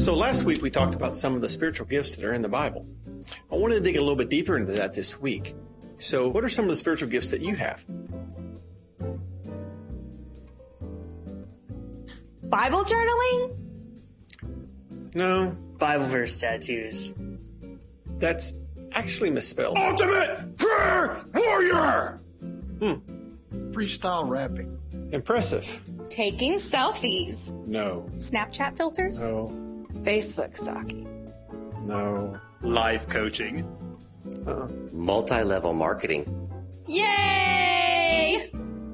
So last week we talked about some of the spiritual gifts that are in the Bible. I wanted to dig a little bit deeper into that this week. So what are some of the spiritual gifts that you have? Bible journaling? No, Bible verse tattoos. that's actually misspelled. Ultimate prayer warrior! Freestyle rapping. Impressive. Taking selfies. No, Snapchat filters? no, Facebook stalking. no. Life coaching. Multi-level marketing. Yay!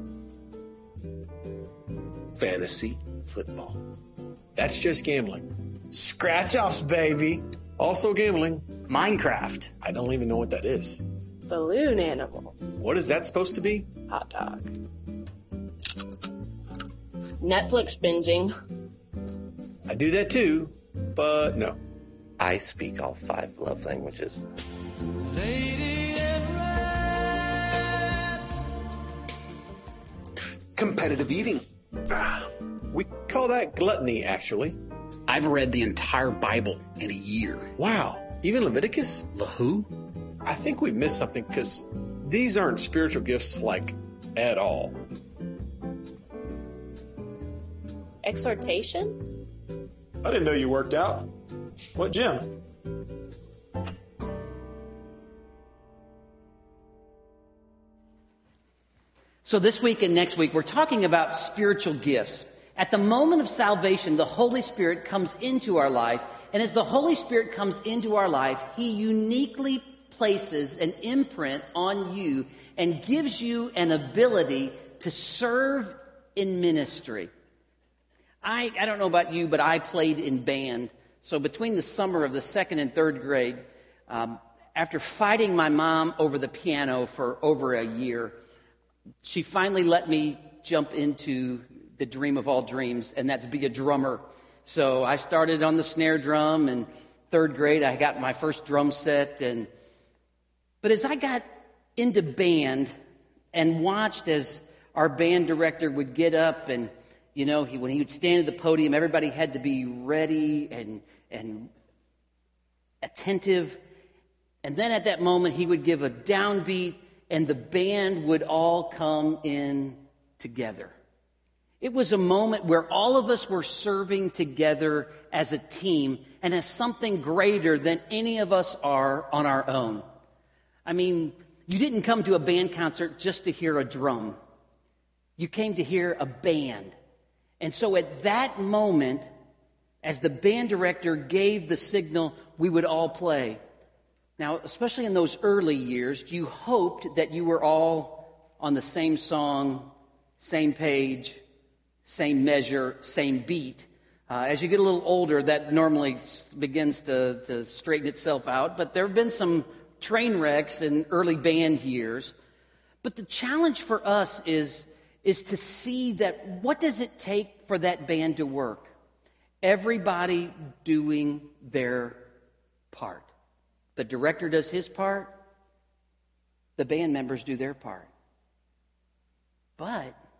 Fantasy football. That's just gambling. Scratch-offs, baby. Also gambling. Minecraft. I don't even know what that is. Balloon animals. What is that supposed to be? Hot dog. Netflix binging. I do that too, but no. I speak all 5 love languages. Competitive eating. We call that gluttony, actually. I've read the entire Bible in a year. Wow. Even Leviticus? Who? I think we missed something because these aren't spiritual gifts like at all. Exhortation? I didn't know you worked out. What gym? So this week and next week, we're talking about spiritual gifts. At the moment of salvation, the Holy Spirit comes into our life. And as the Holy Spirit comes into our life, He uniquely places an imprint on you and gives you an ability to serve in ministry. I don't know about you, but I played in band. So between the summer of the 2nd and 3rd grade, after fighting my mom over the piano for over a year, she finally let me jump into the dream of all dreams, and that's be a drummer. So I started on the snare drum, and 3rd grade I got my first drum set. But as I got into band and watched as our band director would get up and, you know, when he would stand at the podium, everybody had to be ready and attentive. And then at that moment, he would give a downbeat, and the band would all come in together. It was a moment where all of us were serving together as a team and as something greater than any of us are on our own. I mean, you didn't come to a band concert just to hear a drum. You came to hear a band. And so at that moment, as the band director gave the signal, we would all play. Now, especially in those early years, you hoped that you were all on the same song, same page, same measure, same beat. As you get a little older, that normally begins to straighten itself out. But there have been some train wrecks in early band years. But the challenge for us is to see that what does it take for that band to work? Everybody doing their part. The director does his part. The band members do their part. But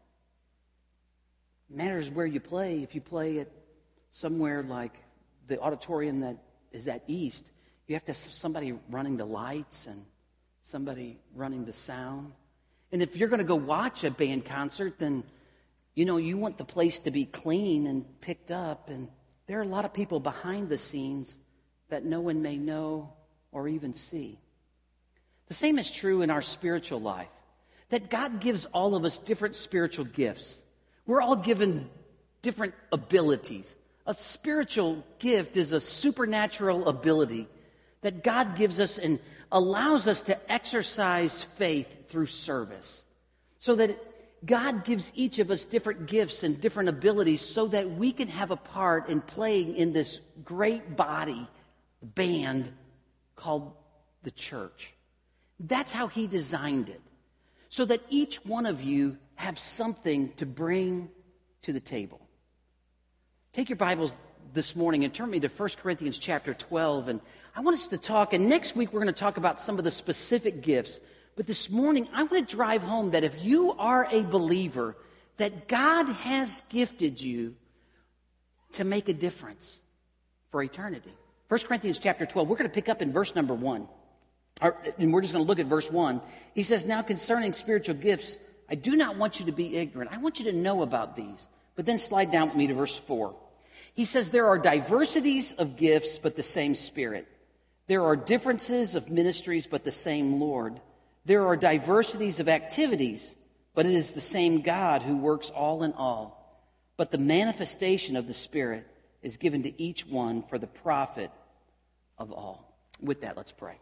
it matters where you play. If you play at somewhere like the auditorium that is at East, you have to have somebody running the lights and somebody running the sound. And if you're going to go watch a band concert, then, you know, you want the place to be clean and picked up. And there are a lot of people behind the scenes that no one may know or even see. The same is true in our spiritual life, that God gives all of us different spiritual gifts. We're all given different abilities. A spiritual gift is a supernatural ability that God gives us and allows us to exercise faith through service. So that God gives each of us different gifts and different abilities so that we can have a part in playing in this great body, band called the church. That's how He designed it. So that each one of you have something to bring to the table. Take your Bibles this morning and turn me to 1 Corinthians chapter 12. And I want us to talk, and next week we're going to talk about some of the specific gifts. But this morning, I want to drive home that if you are a believer, that God has gifted you to make a difference for eternity. 1 Corinthians chapter 12, we're going to pick up in verse number 1. And we're just going to look at verse 1. He says, now concerning spiritual gifts, I do not want you to be ignorant. I want you to know about these. But then slide down with me to verse 4. He says, there are diversities of gifts, but the same Spirit. There are differences of ministries, but the same Lord. There are diversities of activities, but it is the same God who works all in all. But the manifestation of the Spirit is given to each one for the profit of all. With that, let's pray.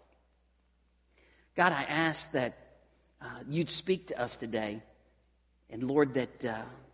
God, I ask that you'd speak to us today. And Lord, that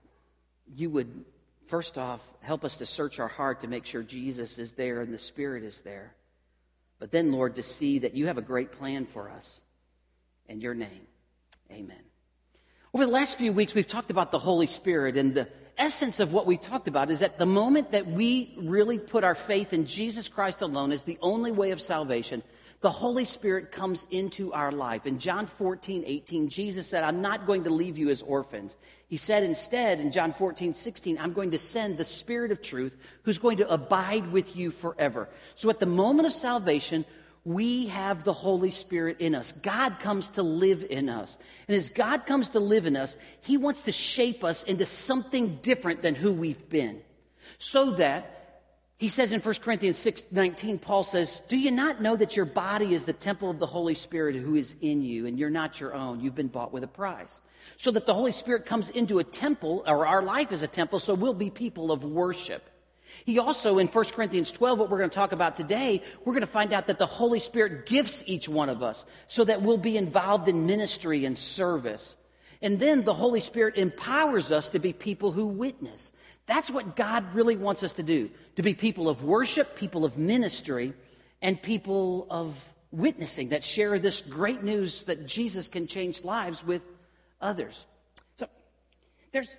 you would, first off, help us to search our heart to make sure Jesus is there and the Spirit is there. But then, Lord, to see that you have a great plan for us. In your name, amen. Over the last few weeks, we've talked about the Holy Spirit, and the essence of what we talked about is that the moment that we really put our faith in Jesus Christ alone as the only way of salvation, the Holy Spirit comes into our life. In John 14:18, Jesus said, I'm not going to leave you as orphans. He said instead, in John 14:16, I'm going to send the Spirit of truth who's going to abide with you forever. So at the moment of salvation, we have the Holy Spirit in us. God comes to live in us. And as God comes to live in us, he wants to shape us into something different than who we've been. So that, he says in 1 Corinthians 6:19, Paul says, do you not know that your body is the temple of the Holy Spirit who is in you, and you're not your own? You've been bought with a price. So that the Holy Spirit comes into a temple, or our life is a temple, so we'll be people of worship. He also, in 1 Corinthians 12, what we're going to talk about today, we're going to find out that the Holy Spirit gifts each one of us so that we'll be involved in ministry and service. And then the Holy Spirit empowers us to be people who witness. That's what God really wants us to do, to be people of worship, people of ministry, and people of witnessing that share this great news that Jesus can change lives with others. So there's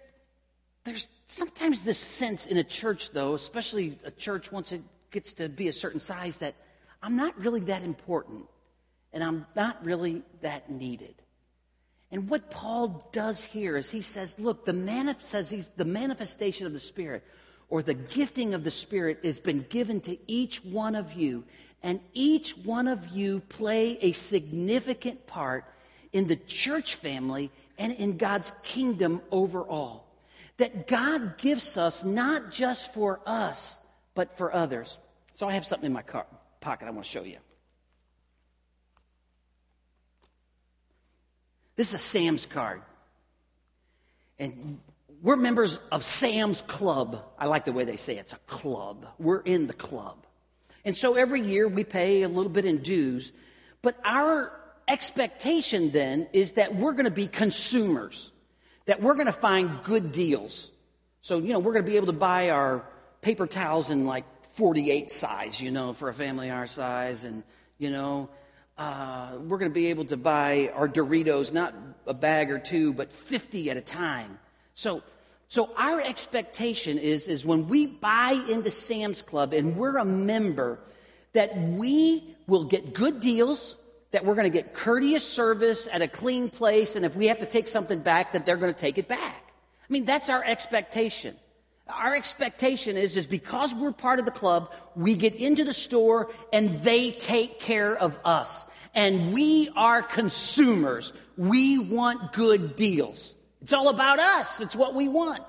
sometimes this sense in a church, though, especially a church once it gets to be a certain size, that I'm not really that important and I'm not really that needed. And what Paul does here is he says, look, the manifestation of the Spirit, or the gifting of the Spirit, has been given to each one of you, and each one of you play a significant part in the church family and in God's kingdom overall. That God gives us not just for us, but for others. So I have something in my pocket I want to show you. This is a Sam's card. And we're members of Sam's Club. I like the way they say it's a club. We're in the club. And so every year we pay a little bit in dues. But our expectation then is that we're going to be consumers. That we're going to find good deals. So, we're going to be able to buy our paper towels in like 48 size, for a family our size. And, we're going to be able to buy our Doritos, not a bag or two, but 50 at a time. So our expectation is when we buy into Sam's Club and we're a member, that we will get good deals, that we're going to get courteous service at a clean place, and if we have to take something back, that they're going to take it back. I mean, that's our expectation. Our expectation is because we're part of the club, we get into the store and they take care of us. And we are consumers. We want good deals. It's all about us. It's what we want.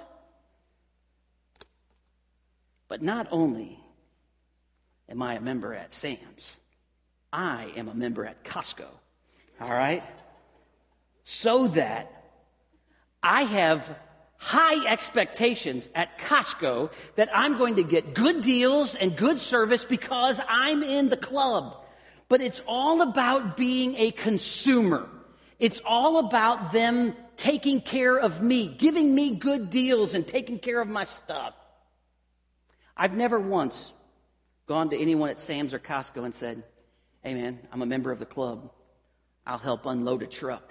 But not only am I a member at Sam's, I am a member at Costco. All right? So that I have high expectations at Costco that I'm going to get good deals and good service because I'm in the club. But it's all about being a consumer. It's all about them taking care of me, giving me good deals and taking care of my stuff. I've never once gone to anyone at Sam's or Costco and said, hey man, I'm a member of the club. I'll help unload a truck.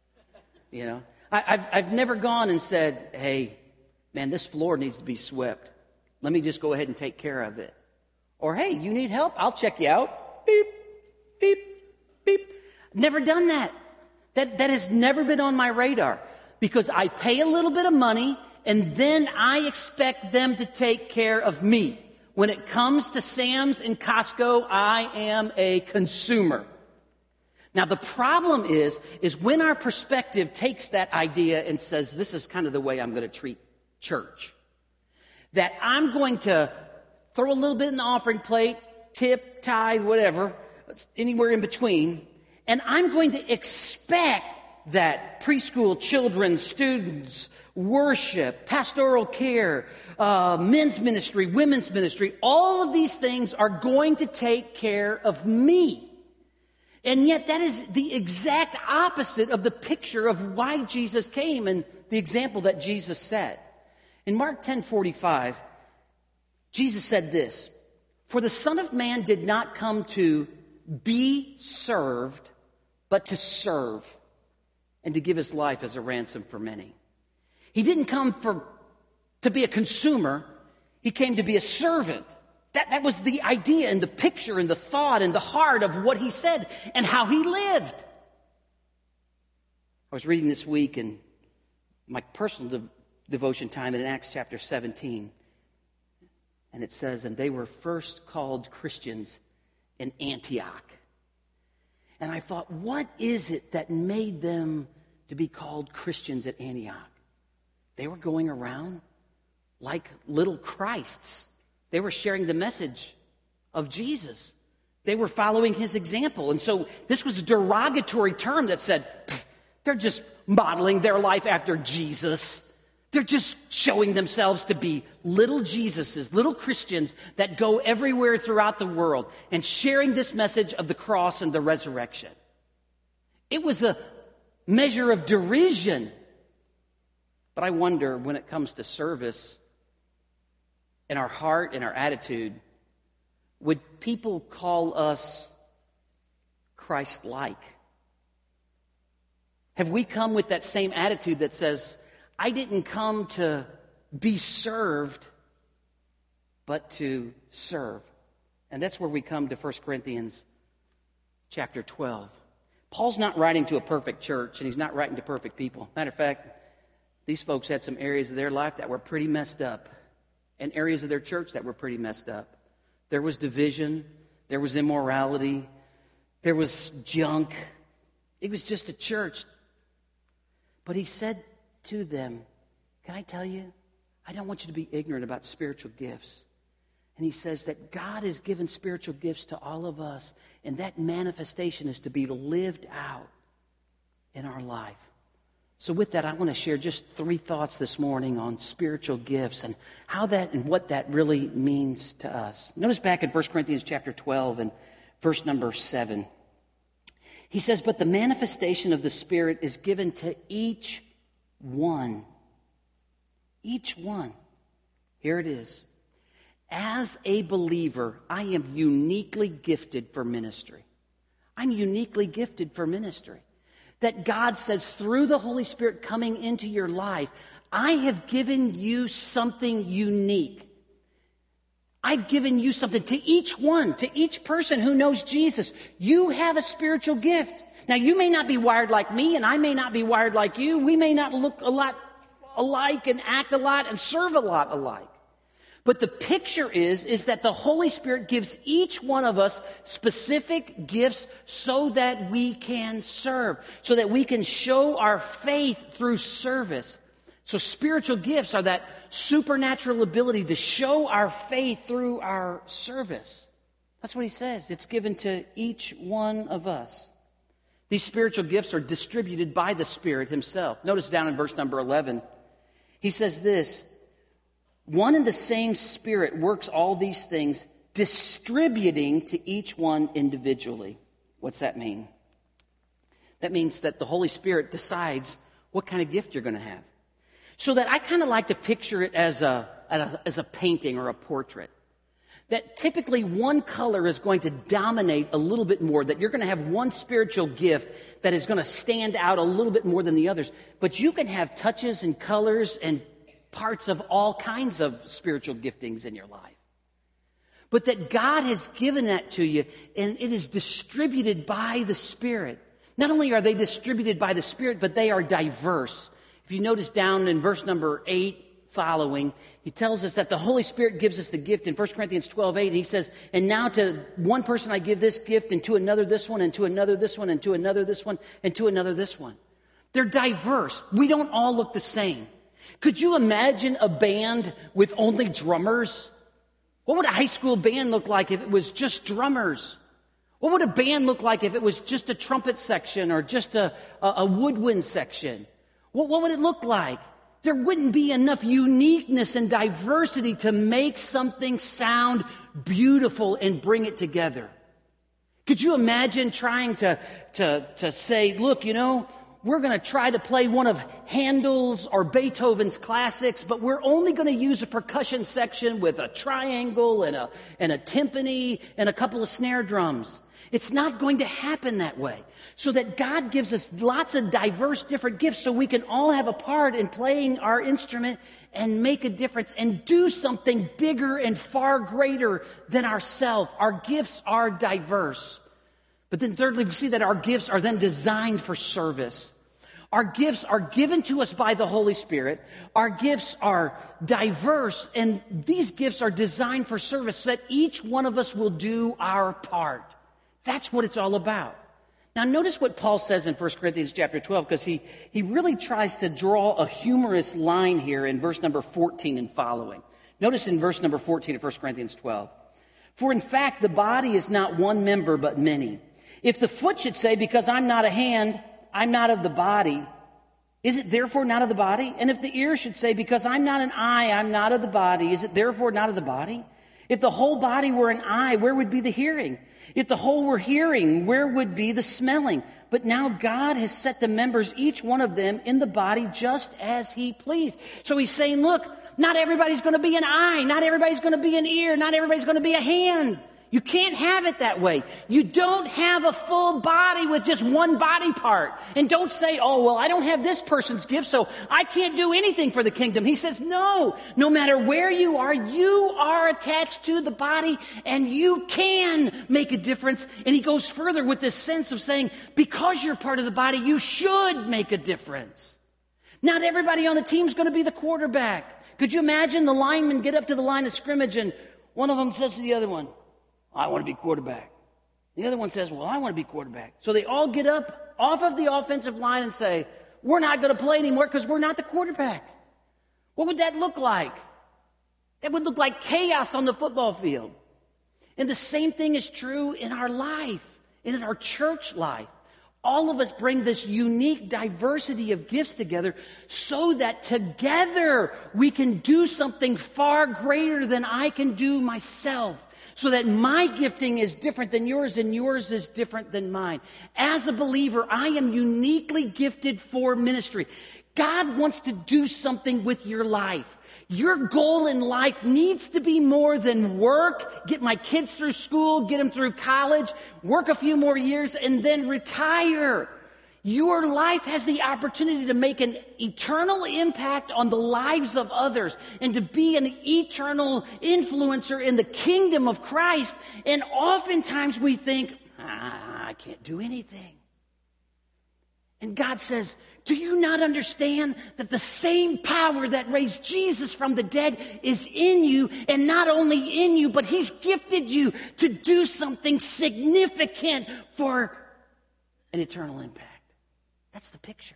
I've never gone and said, hey, man, this floor needs to be swept. Let me just go ahead and take care of it. Or, hey, you need help? I'll check you out. Beep, beep, beep. Never done that. That has never been on my radar because I pay a little bit of money and then I expect them to take care of me. when it comes to Sam's and Costco, I am a consumer. Now, the problem is when our perspective takes that idea and says, this is kind of the way I'm going to treat church. That I'm going to throw a little bit in the offering plate, tip, tithe, whatever, anywhere in between, and I'm going to expect that preschool children, students, worship, pastoral care, men's ministry, women's ministry, all of these things are going to take care of me. And yet that is the exact opposite of the picture of why Jesus came and the example that Jesus set. In Mark 10:45, Jesus said this, "For the Son of Man did not come to be served, but to serve, and to give his life as a ransom for many." He didn't come to be a consumer. He came to be a servant. That was the idea and the picture and the thought and the heart of what he said and how he lived. I was reading this week in my personal devotion time in Acts chapter 17. And it says, and they were first called Christians in Antioch. And I thought, what is it that made them to be called Christians at Antioch? They were going around like little Christs. They were sharing the message of Jesus. They were following his example. And so this was a derogatory term that said, they're just modeling their life after Jesus. They're just showing themselves to be little Jesuses, little Christians that go everywhere throughout the world and sharing this message of the cross and the resurrection. It was a measure of derision. But I wonder, when it comes to service, in our heart and our attitude, would people call us Christ-like? Have we come with that same attitude that says, I didn't come to be served, but to serve? And that's where we come to 1 Corinthians chapter 12. Paul's not writing to a perfect church, and he's not writing to perfect people. Matter of fact, these folks had some areas of their life that were pretty messed up, and areas of their church that were pretty messed up. There was division, there was immorality, there was junk. It was just a church. But he said to them, can I tell you, I don't want you to be ignorant about spiritual gifts. And he says that God has given spiritual gifts to all of us, and that manifestation is to be lived out in our life. So with that, I want to share just 3 thoughts this morning on spiritual gifts and how that and what that really means to us. Notice back in 1 Corinthians chapter 12 and verse number 7. He says, but the manifestation of the Spirit is given to each one. Each one. Here it is. As a believer, I am uniquely gifted for ministry. I'm uniquely gifted for ministry. That God says through the Holy Spirit coming into your life, I have given you something unique. I've given you something to each one, to each person who knows Jesus. You have a spiritual gift. Now, you may not be wired like me, and I may not be wired like you. We may not look a lot alike and act a lot and serve a lot alike. But the picture is that the Holy Spirit gives each one of us specific gifts so that we can serve, so that we can show our faith through service. So spiritual gifts are that supernatural ability to show our faith through our service. That's what he says. It's given to each one of us. These spiritual gifts are distributed by the Spirit himself. Notice down in verse number 11, he says this, one and the same Spirit works all these things, distributing to each one individually. What's that mean? That means that the Holy Spirit decides what kind of gift you're going to have. So that I kind of like to picture it as a painting or a portrait. That typically one color is going to dominate a little bit more, that you're going to have one spiritual gift that is going to stand out a little bit more than the others. But you can have touches and colors and parts of all kinds of spiritual giftings in your life. But that God has given that to you, and it is distributed by the Spirit. Not only are they distributed by the Spirit, but they are diverse. If you notice down in verse number 8, following, he tells us that the Holy Spirit gives us the gift in 1 Corinthians 12:8. And he says, and now to one person I give this gift, and to another this one, and to another this one, and to another this one, and to another this one. They're diverse. We don't all look the same. Could you imagine a band with only drummers? What would a high school band look like if it was just drummers? What would a band look like if it was just a trumpet section or just a woodwind section? What would it look like? There wouldn't be enough uniqueness and diversity to make something sound beautiful and bring it together. Could you imagine trying to say, look, we're going to try to play one of Handel's or Beethoven's classics, but we're only going to use a percussion section with a triangle and a timpani and a couple of snare drums. It's not going to happen that way. So that God gives us lots of diverse different gifts so we can all have a part in playing our instrument and make a difference and do something bigger and far greater than ourselves. Our gifts are diverse. But then thirdly, we see that our gifts are then designed for service. Our gifts are given to us by the Holy Spirit. Our gifts are diverse, and these gifts are designed for service so that each one of us will do our part. That's what it's all about. Now, notice what Paul says in 1 Corinthians chapter 12, because he really tries to draw a humorous line here in verse number 14 and following. Notice in verse number 14 of 1 Corinthians 12. For in fact, the body is not one member, but many. If the foot should say, because I'm not a hand, I'm not of the body, is it therefore not of the body? And if the ear should say, because I'm not an eye, I'm not of the body, is it therefore not of the body? If the whole body were an eye, where would be the hearing? If the whole were hearing, where would be the smelling? But now God has set the members, each one of them, in the body just as he pleased. So he's saying, look, not everybody's going to be an eye. Not everybody's going to be an ear. Not everybody's going to be a hand. You can't have it that way. You don't have a full body with just one body part. And don't say, oh, well, I don't have this person's gift, so I can't do anything for the kingdom. He says, no matter where you are attached to the body, and you can make a difference. And he goes further with this sense of saying, because you're part of the body, you should make a difference. Not everybody on the team is going to be the quarterback. Could you imagine the linemen get up to the line of scrimmage and one of them says to the other one, I want to be quarterback. The other one says, well, I want to be quarterback. So they all get up off of the offensive line and say, we're not going to play anymore because we're not the quarterback. What would that look like? That would look like chaos on the football field. And the same thing is true in our life, in our church life. All of us bring this unique diversity of gifts together so that together we can do something far greater than I can do myself. So that my gifting is different than yours and yours is different than mine. As a believer, I am uniquely gifted for ministry. God wants to do something with your life. Your goal in life needs to be more than work, get my kids through school, get them through college, work a few more years, and then retire. Your life has the opportunity to make an eternal impact on the lives of others and to be an eternal influencer in the kingdom of Christ. And oftentimes we think, I can't do anything. And God says, do you not understand that the same power that raised Jesus from the dead is in you, and not only in you, but he's gifted you to do something significant for an eternal impact. That's the picture.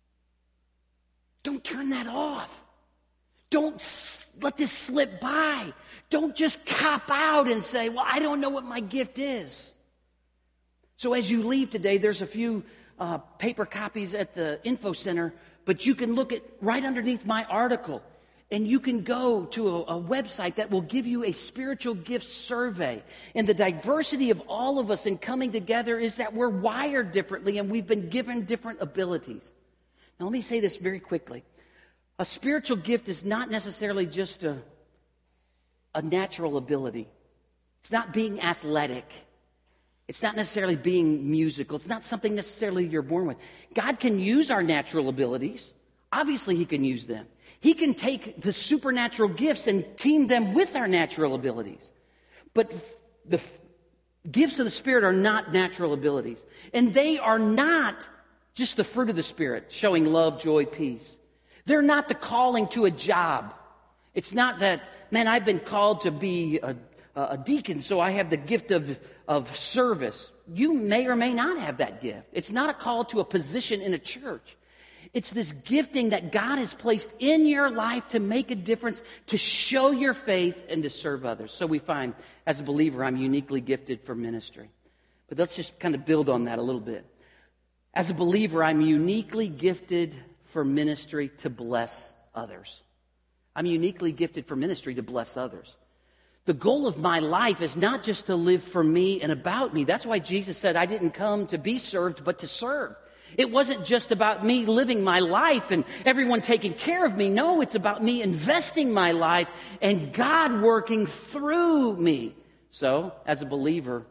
Don't turn that off. Don't let this slip by. Don't just cop out and say, well, I don't know what my gift is. So as you leave today, there's a few paper copies at the info center, but you can look at right underneath my article, and you can go to a website that will give you a spiritual gift survey. And the diversity of all of us in coming together is that we're wired differently and we've been given different abilities. Now, let me say this very quickly. A spiritual gift is not necessarily just a natural ability. It's not being athletic. It's not necessarily being musical. It's not something necessarily you're born with. God can use our natural abilities. Obviously, he can use them. He can take the supernatural gifts and team them with our natural abilities. But the gifts of the Spirit are not natural abilities. And they are not just the fruit of the Spirit, showing love, joy, peace. They're not the calling to a job. It's not that, man, I've been called to be a deacon, so I have the gift of service. You may or may not have that gift. It's not a call to a position in a church. It's this gifting that God has placed in your life to make a difference, to show your faith, and to serve others. So we find, as a believer, I'm uniquely gifted for ministry. But let's just kind of build on that a little bit. As a believer, I'm uniquely gifted for ministry to bless others. I'm uniquely gifted for ministry to bless others. The goal of my life is not just to live for me and about me. That's why Jesus said, I didn't come to be served, but to serve. It wasn't just about me living my life and everyone taking care of me. No, it's about me investing my life and God working through me. So, as a believer,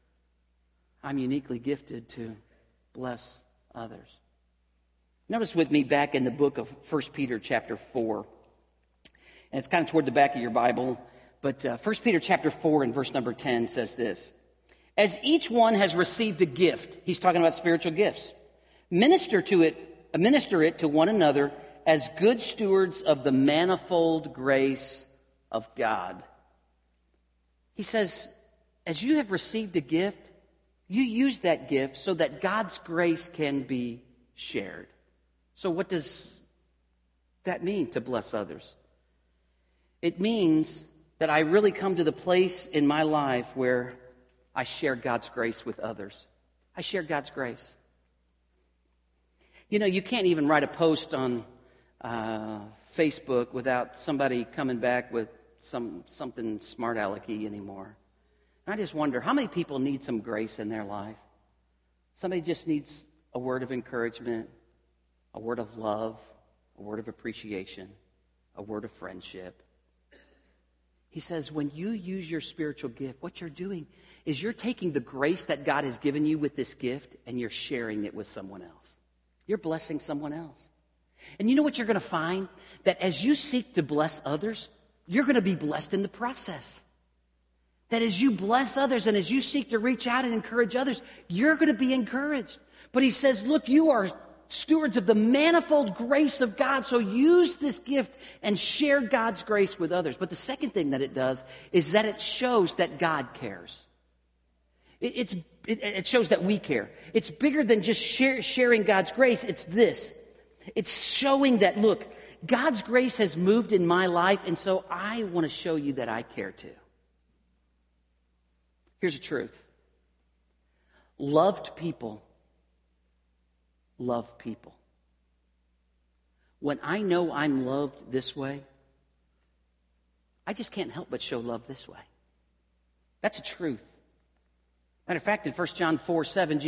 I'm uniquely gifted to bless others. Notice with me back in the book of 1 Peter chapter 4. And it's kind of toward the back of your Bible. But 1 Peter chapter 4 and verse number 10 says this. As each one has received a gift, he's talking about spiritual gifts, minister it to one another as good stewards of the manifold grace of God. He says, as you have received a gift, you use that gift so that God's grace can be shared. So what does that mean to bless others? It means that I really come to the place in my life where I share God's grace with others. I share God's grace. You know, you can't even write a post on Facebook without somebody coming back with something smart alecky anymore. And I just wonder, how many people need some grace in their life? Somebody just needs a word of encouragement, a word of love, a word of appreciation, a word of friendship. He says, when you use your spiritual gift, what you're doing is you're taking the grace that God has given you with this gift and you're sharing it with someone else. You're blessing someone else. And you know what you're going to find? That as you seek to bless others, you're going to be blessed in the process. That as you bless others and as you seek to reach out and encourage others, you're going to be encouraged. But he says, look, you are stewards of the manifold grace of God, so use this gift and share God's grace with others. But the second thing that it does is that it shows that God cares. It shows that we care. It's bigger than just sharing God's grace. It's this. It's showing that, look, God's grace has moved in my life, and so I want to show you that I care too. Here's the truth. Loved people love people. When I know I'm loved this way, I just can't help but show love this way. That's a truth. Matter of fact, in 1 John 4:7,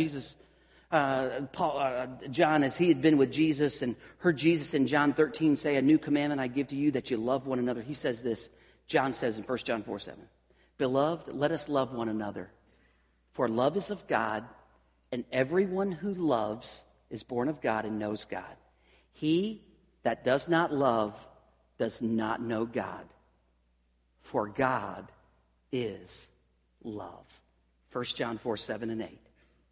John, as he had been with Jesus and heard Jesus in John 13 say, a new commandment I give to you, that you love one another. He says this, John says in 1 John 4:7, beloved, let us love one another, for love is of God, and everyone who loves is born of God and knows God. He that does not love does not know God, for God is love. 1 John 4:7 and 8.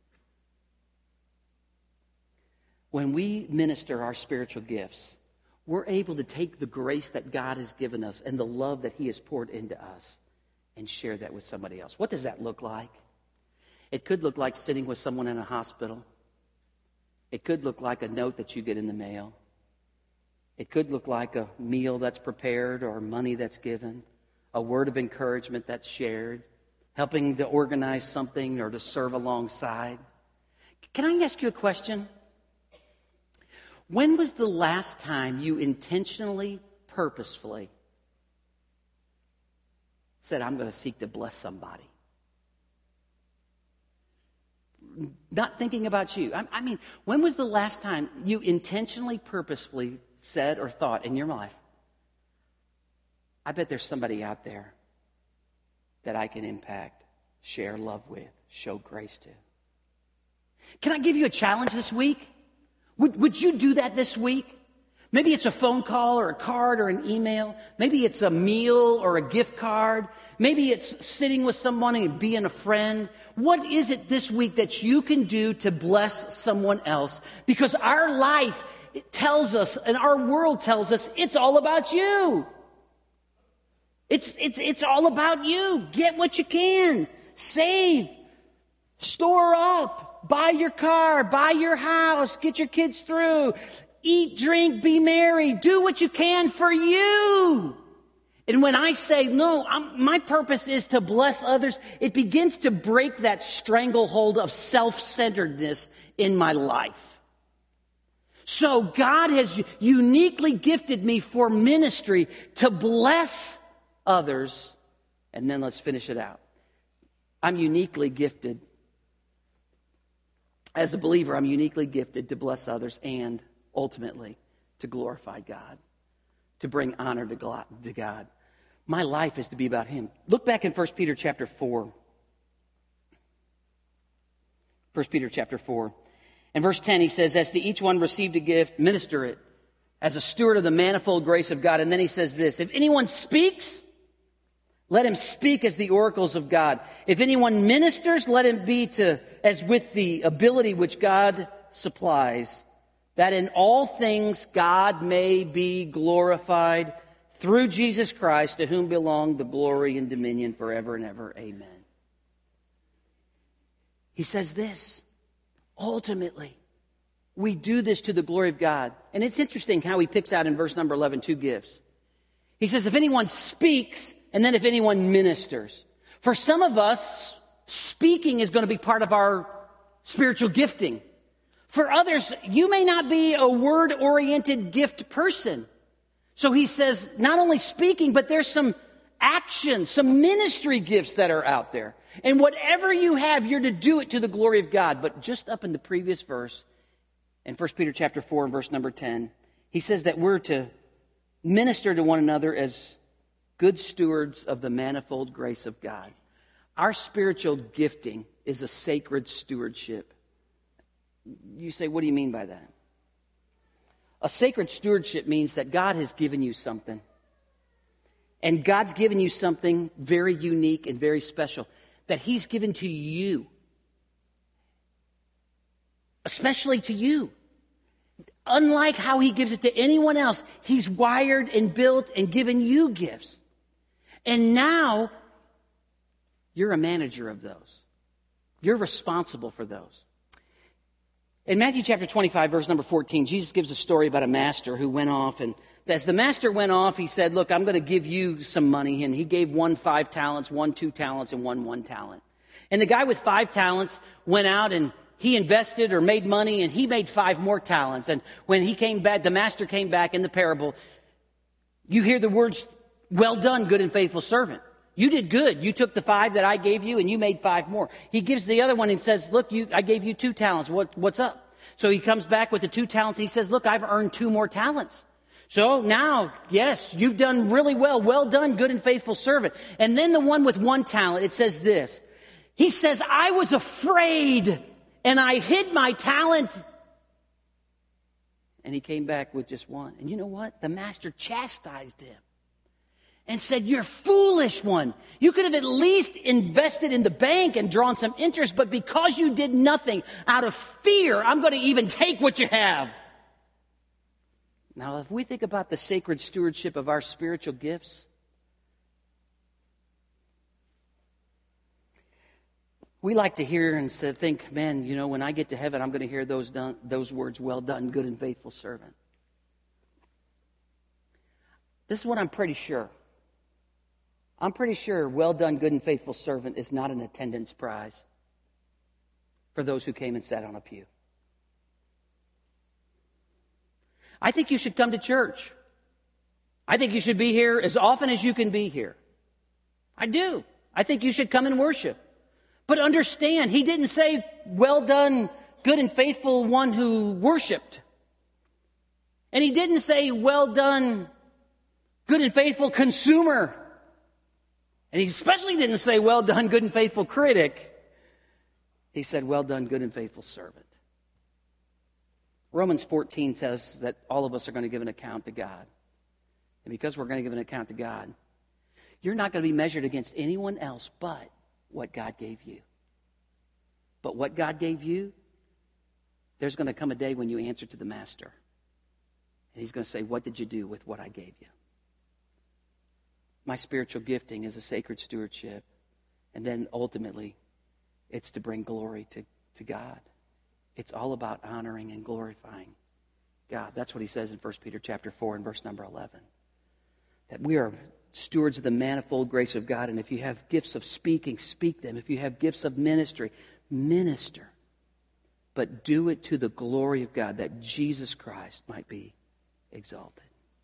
When we minister our spiritual gifts, we're able to take the grace that God has given us and the love that he has poured into us and share that with somebody else. What does that look like? It could look like sitting with someone in a hospital. It could look like a note that you get in the mail. It could look like a meal that's prepared or money that's given, a word of encouragement that's shared, helping to organize something or to serve alongside. Can I ask you a question? When was the last time you intentionally, purposefully said, I'm going to seek to bless somebody? Not thinking about you. I mean, when was the last time you intentionally, purposefully said or thought in your life, I bet there's somebody out there that I can impact, share love with, show grace to? Can I give you a challenge this week? Would you do that this week? Maybe it's a phone call or a card or an email. Maybe it's a meal or a gift card. Maybe it's sitting with someone and being a friend. What is it this week that you can do to bless someone else? Because our life tells us and our world tells us it's all about you. It's all about you. Get what you can. Save. Store up. Buy your car. Buy your house. Get your kids through. Eat, drink, be merry. Do what you can for you. And when I say, no, my purpose is to bless others, it begins to break that stranglehold of self-centeredness in my life. So God has uniquely gifted me for ministry to bless others. And then let's finish it out. I'm uniquely gifted. As a believer, I'm uniquely gifted to bless others and ultimately to glorify God, to bring honor to God. My life is to be about Him. Look back in 1 Peter chapter 4. 1 Peter chapter 4. In verse 10, he says, as to each one received a gift, minister it as a steward of the manifold grace of God. And then he says this, if anyone speaks, let him speak as the oracles of God. If anyone ministers, let him be as with the ability which God supplies, that in all things God may be glorified through Jesus Christ, to whom belong the glory and dominion forever and ever. Amen. He says this, ultimately, we do this to the glory of God. And it's interesting how he picks out in verse number 11 two gifts. He says, if anyone speaks, and then if anyone ministers. For some of us, speaking is going to be part of our spiritual gifting. For others, you may not be a word-oriented gift person. So he says, not only speaking, but there's some action, some ministry gifts that are out there. And whatever you have, you're to do it to the glory of God. But just up in the previous verse, in 1 Peter chapter 4, verse number 10, he says that we're to minister to one another as good stewards of the manifold grace of God. Our spiritual gifting is a sacred stewardship. You say, what do you mean by that? A sacred stewardship means that God has given you something. And God's given you something very unique and very special that He's given to you. Especially to you. Unlike how He gives it to anyone else, He's wired and built and given you gifts. And now, you're a manager of those. You're responsible for those. In Matthew chapter 25, verse number 14, Jesus gives a story about a master who went off. And as the master went off, he said, look, I'm going to give you some money. And he gave one 5 talents, one 2 talents, and one 1 talent. And the guy with 5 talents went out and he invested or made money, and he made 5 more talents. And when he came back, the master came back in the parable. You hear the words, well done, good and faithful servant. You did good. You took the 5 that I gave you and you made 5 more. He gives the other one and says, look, I gave you 2 talents. What's up? So he comes back with the 2 talents. He says, look, I've earned 2 more talents. So now, yes, you've done really well. Well done, good and faithful servant. And then the one with 1 talent, it says this. He says, I was afraid and I hid my talent. And he came back with just 1. And you know what? The master chastised him and said, you're foolish one. You could have at least invested in the bank and drawn some interest, but because you did nothing, out of fear, I'm going to even take what you have. Now, if we think about the sacred stewardship of our spiritual gifts, we like to hear and think, man, you know, when I get to heaven, I'm going to hear those words, well done, good and faithful servant. This is what I'm pretty sure. I'm pretty sure well done, good and faithful servant is not an attendance prize for those who came and sat on a pew. I think you should come to church. I think you should be here as often as you can be here. I do. I think you should come and worship. But understand, he didn't say, well done, good and faithful one who worshiped. And he didn't say, well done, good and faithful consumer. And he especially didn't say, well done, good and faithful critic. He said, well done, good and faithful servant. Romans 14 says that all of us are going to give an account to God. And because we're going to give an account to God, you're not going to be measured against anyone else but what God gave you. But what God gave you, there's going to come a day when you answer to the Master. And He's going to say, what did you do with what I gave you? My spiritual gifting is a sacred stewardship. And then ultimately, it's to bring glory to God. It's all about honoring and glorifying God. That's what he says in 1 Peter chapter 4 and verse number 11. That we are stewards of the manifold grace of God. And if you have gifts of speaking, speak them. If you have gifts of ministry, minister. But do it to the glory of God, that Jesus Christ might be exalted.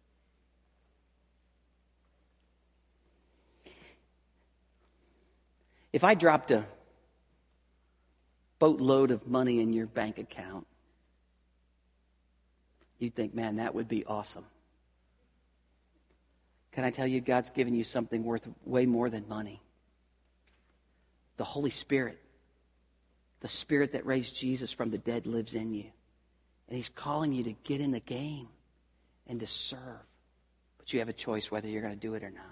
If I dropped a boatload of money in your bank account, you'd think, man, that would be awesome. Can I tell you, God's given you something worth way more than money? The Holy Spirit. The Spirit that raised Jesus from the dead lives in you. And he's calling you to get in the game and to serve. But you have a choice whether you're going to do it or not.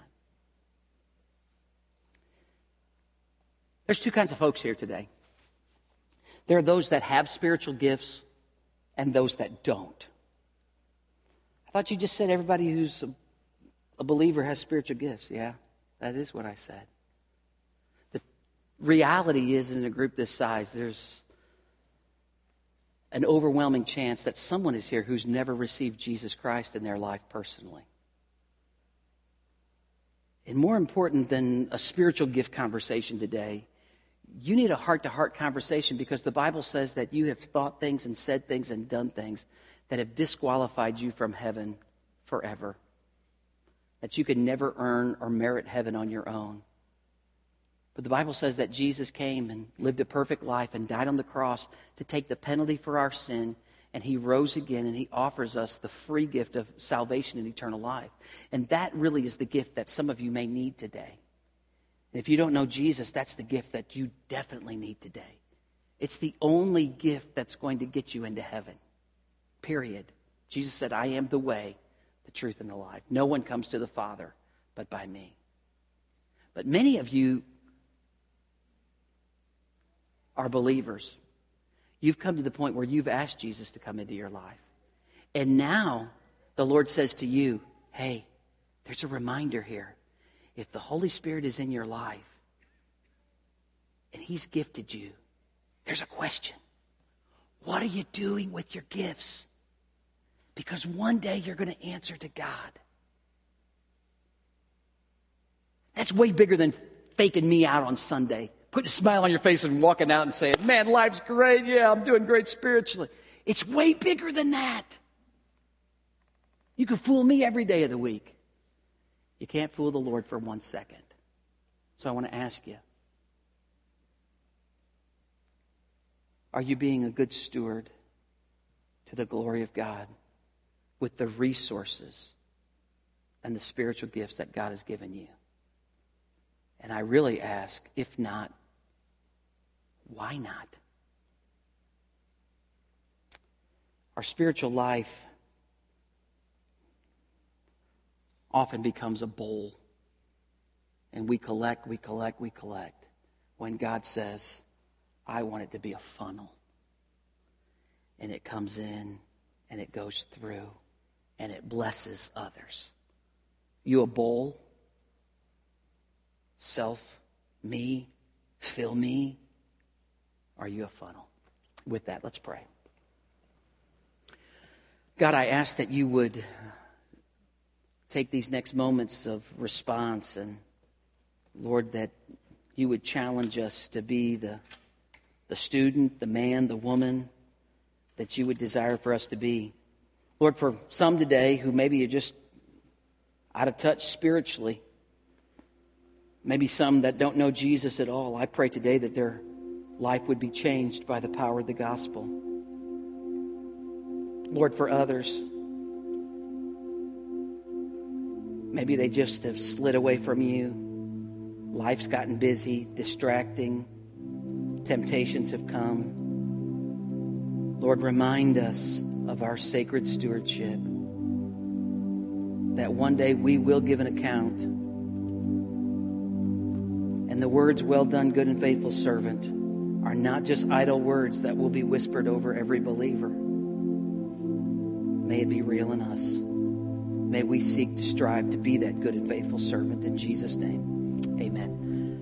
There's two kinds of folks here today. There are those that have spiritual gifts and those that don't. I thought you just said everybody who's a believer has spiritual gifts. Yeah, that is what I said. The reality is, in a group this size, there's an overwhelming chance that someone is here who's never received Jesus Christ in their life personally. And more important than a spiritual gift conversation today, you need a heart-to-heart conversation, because the Bible says that you have thought things and said things and done things that have disqualified you from heaven forever. That you can never earn or merit heaven on your own. But the Bible says that Jesus came and lived a perfect life and died on the cross to take the penalty for our sin, and he rose again, and he offers us the free gift of salvation and eternal life. And that really is the gift that some of you may need today. And if you don't know Jesus, that's the gift that you definitely need today. It's the only gift that's going to get you into heaven. Period. Jesus said, I am the way, the truth, and the life. No one comes to the Father but by me. But many of you are believers. You've come to the point where you've asked Jesus to come into your life. And now the Lord says to you, hey, there's a reminder here. If the Holy Spirit is in your life and he's gifted you, there's a question. What are you doing with your gifts? Because one day you're going to answer to God. That's way bigger than faking me out on Sunday. Putting a smile on your face and walking out and saying, man, life's great. Yeah, I'm doing great spiritually. It's way bigger than that. You can fool me every day of the week. You can't fool the Lord for 1 second. So I want to ask you, are you being a good steward to the glory of God with the resources and the spiritual gifts that God has given you? And I really ask, if not, why not? Our spiritual life often becomes a bowl. And we collect. When God says, I want it to be a funnel. And it comes in, and it goes through, and it blesses others. You a bowl? Self, me, fill me? Are you a funnel? With that, let's pray. God, I ask that you would take these next moments of response, and Lord, that you would challenge us to be the student, the man, the woman that you would desire for us to be. Lord, for some today who maybe are just out of touch spiritually, maybe some that don't know Jesus at all, I pray today that their life would be changed by the power of the gospel. Lord, for others, maybe they just have slid away from you. Life's gotten busy, distracting. Temptations have come. Lord, remind us of our sacred stewardship, that one day we will give an account. And the words, well done, good and faithful servant, are not just idle words that will be whispered over every believer. May it be real in us. may we seek to strive to be that good and faithful servant. In Jesus' name, amen.